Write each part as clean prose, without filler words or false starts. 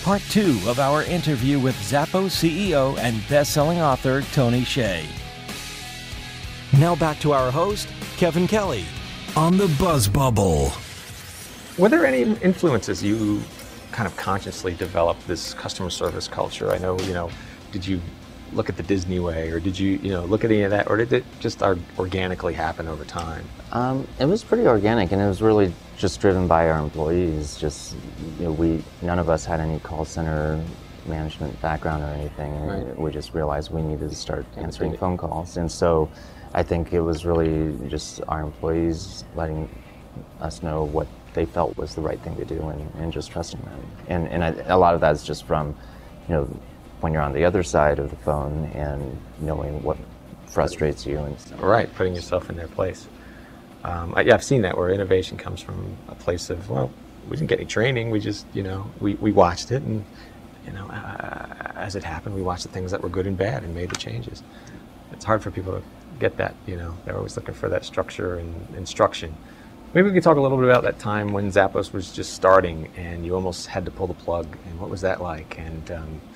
part 2 of our interview with Zappos CEO and best-selling author Tony Hsieh. Now back to our host, Kevin Kelly, on the Buzz Bubble. Were there any influences you kind of consciously developed this customer service culture? I know, did you look at the Disney way, or did you, look at any of that, or did it just organically happen over time? It was pretty organic, and it was really just driven by our employees. Just, none of us had any call center management background or anything, and Right. we just realized we needed to start answering phone calls. And so I think it was really just our employees letting us know what they felt was the right thing to do, and just trusting them. And a lot of that is just from, when you're on the other side of the phone and knowing what frustrates you. And stuff. Right, putting yourself in their place. I've seen that, where innovation comes from a place of, well, we didn't get any training, we just, we watched it, and, as it happened, we watched the things that were good and bad and made the changes. It's hard for people to get that, they're always looking for that structure and instruction. Maybe we could talk a little bit about that time when Zappos was just starting and you almost had to pull the plug, and what was that like? And,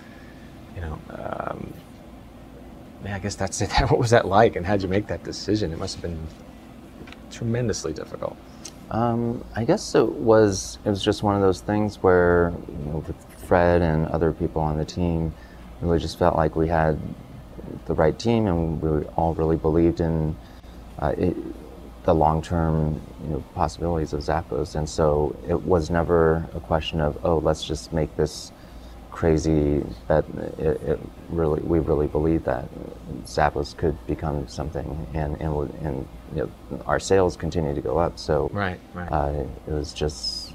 I guess that's it. What was that like, and how'd you make that decision? It must have been tremendously difficult. I guess it was just one of those things where, with Fred and other people on the team, really just felt like we had the right team, and we all really believed in the long-term possibilities of Zappos. And so it was never a question of, oh, let's just make this crazy bet. We really believed that Zappos could become something, and our sales continue to go up. So Right. it was just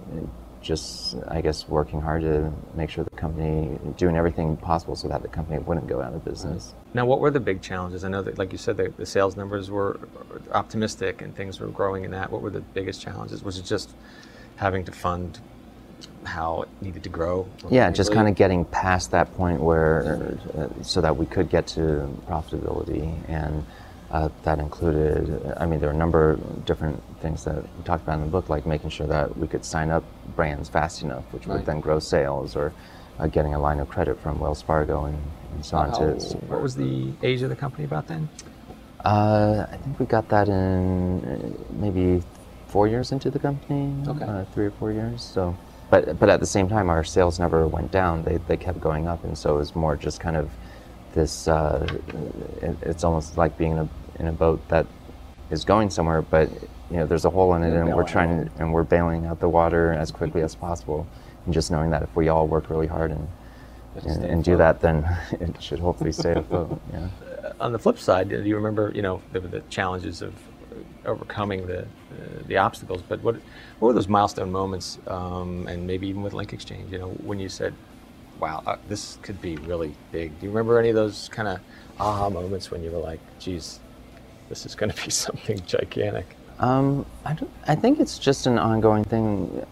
I guess working hard to make sure the company, doing everything possible so that the company wouldn't go out of business. Now, what were the big challenges? I know that, like you said, the sales numbers were optimistic and things were growing in that. What were the biggest challenges? Was it just having to fund how it needed to grow? Yeah, just kind of getting past that point where, so that we could get to profitability. And that included, there are a number of different things that we talked about in the book, like making sure that we could sign up brands fast enough, which would then grow sales, or getting a line of credit from Wells Fargo and so on. What was the age of the company about then? I think we got that in maybe 4 years into the company, 3 or 4 years. So, but at the same time, our sales never went down; they kept going up, and so it was more just kind of this. It's almost like being in a boat that is going somewhere, but there's a hole in it, and we're bailing out the water as quickly as possible, and just knowing that if we all work really hard and do that, then it should hopefully stay afloat. Yeah. On the flip side, do you remember, the challenges of overcoming the obstacles, but what were those milestone moments, and maybe even with Link Exchange, when you said, wow, this could be really big? Do you remember any of those kind of aha moments when you were like, geez, this is going to be something gigantic? I think it's just an ongoing thing.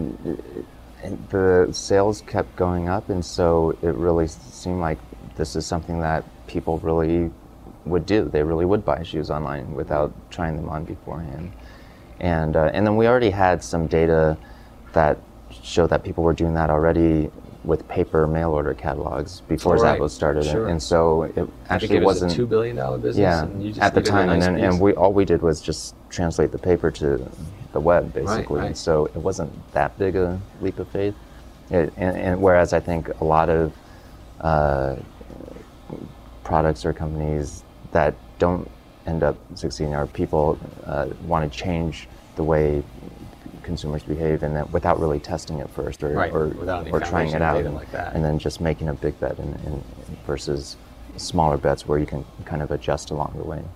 The sales kept going up, and so it really seemed like this is something that people really would do. They really would buy shoes online without trying them on beforehand. And then we already had some data that showed that people were doing that already with paper mail order catalogs before Zappos started. Sure. And so it actually wasn't a $2 billion business. Yeah, and you just at the needed a time, nice and piece. all we did was just translate the paper to the web, basically. Right. And so it wasn't that big a leap of faith. And whereas I think a lot of products or companies that don't end up succeeding, or people want to change the way consumers behave, and that without really testing it first, or trying it out, and then just making a big bet in versus smaller bets where you can kind of adjust along the way.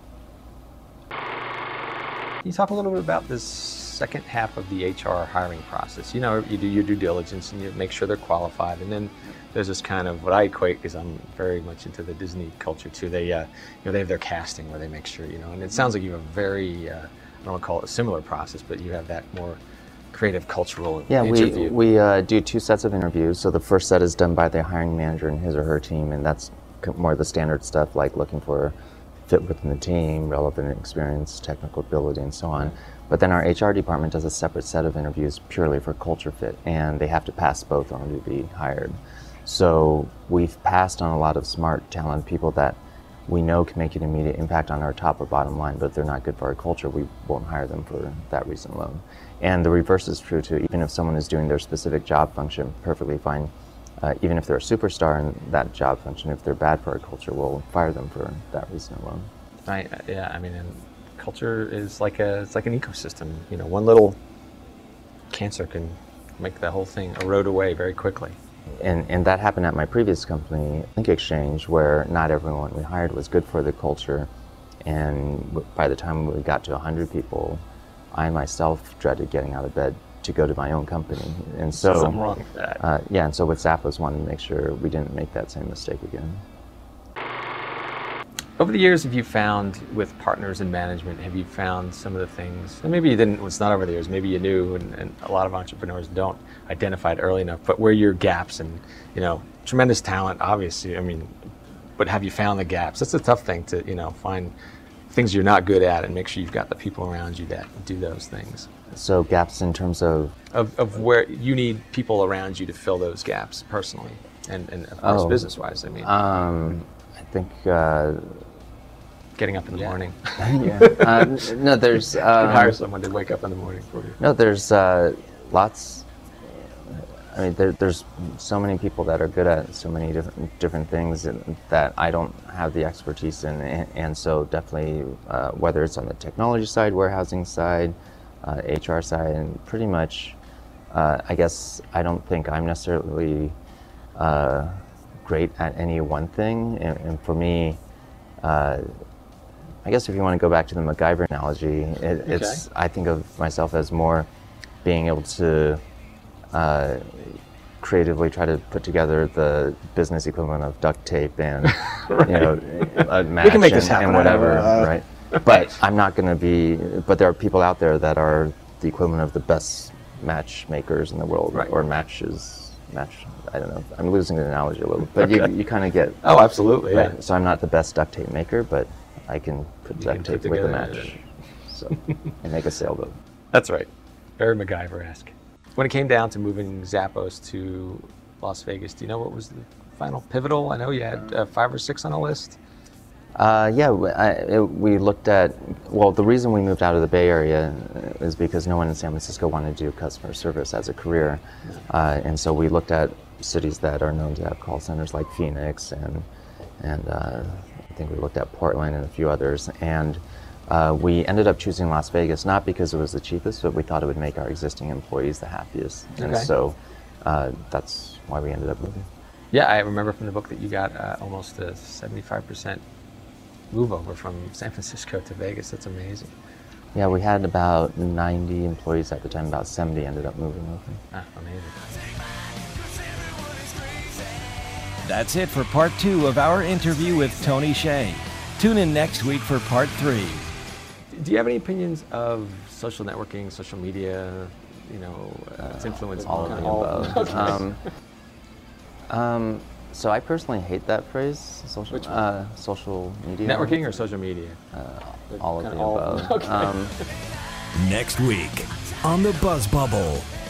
Can you talk a little bit about this second half of the HR hiring process? You do your due diligence and you make sure they're qualified, and then there's this kind of what I equate, because I'm very much into the Disney culture too. They they have their casting where they make sure, and it sounds like you have a very I don't want to call it a similar process, but you have that more creative cultural interview. We do 2 sets of interviews. So the first set is done by the hiring manager and his or her team, and that's more the standard stuff, like looking for fit within the team, relevant experience, technical ability, and so on. But then our HR department does a separate set of interviews purely for culture fit, and they have to pass both in order to be hired. So we've passed on a lot of smart, talented people that we know can make an immediate impact on our top or bottom line, but if they're not good for our culture, we won't hire them for that reason alone. And the reverse is true too. Even if someone is doing their specific job function perfectly fine, even if they're a superstar in that job function, if they're bad for our culture, we'll fire them for that reason alone. Yeah, I mean, and culture is like it's like an ecosystem. You know, one little cancer can make the whole thing erode away very quickly. And that happened at my previous company, Link Exchange, where not everyone we hired was good for the culture. And by the time we got to 100 people, I myself dreaded getting out of bed to go to my own company. And so, something wrong with that. Yeah, and so with Zappos, wanted to make sure we didn't make that same mistake again. Over the years, have you found with partners in management, have you found some of the things, and maybe you didn't, it's not over the years, maybe you knew, and a lot of entrepreneurs don't identify it early enough, but where your gaps and, you know, tremendous talent, obviously, I mean, but have you found the gaps? That's a tough thing to, you know, find things you're not good at and make sure you've got the people around you that do those things. So gaps in terms of where you need people around you to fill those gaps personally, and of course business-wise, I mean. I think getting up in the morning. No, there's you can hire someone to wake up in the morning for you. No, there's lots. I mean, there's so many people that are good at so many different things that I don't have the expertise in, and so definitely whether it's on the technology side, warehousing side, HR side, and pretty much, I guess I don't think I'm necessarily great at any one thing, and for me, I guess if you want to go back to the MacGyver analogy, it's I think of myself as more being able to creatively try to put together the business equivalent of duct tape and right. You know, a match and whatever, right? But I'm not going to be. But there are people out there that are the equivalent of the best matchmakers in the world, right. Or match. I don't know. I'm losing the analogy a little, but you kind of get. Oh, absolutely. Right? Yeah. So I'm not the best duct tape maker, but I can put duct tape with a match, so and make a sailboat. That's right. Very MacGyver-esque. When it came down to moving Zappos to Las Vegas, do you know what was the final pivotal? I know you had 5 or 6 on a list. Yeah, we looked at, well, the reason we moved out of the Bay Area is because no one in San Francisco wanted to do customer service as a career. And so we looked at cities that are known to have call centers like Phoenix, and I think we looked at Portland and a few others. And we ended up choosing Las Vegas, not because it was the cheapest, but we thought it would make our existing employees the happiest. And so that's why we ended up moving. Yeah, I remember from the book that you got almost a 75% move over from San Francisco to Vegas. That's amazing. Yeah, we had about 90 employees at the time. About 70 ended up moving over. Amazing. That's it for part 2 of our interview with Tony Hsieh. Tune in next week for part 3. Do you have any opinions of social networking, social media, you know, its influence? All of the above. Okay. So I personally hate that phrase, social media. Networking or social media? All of the above. Okay. Next week on The Buzz Bubble.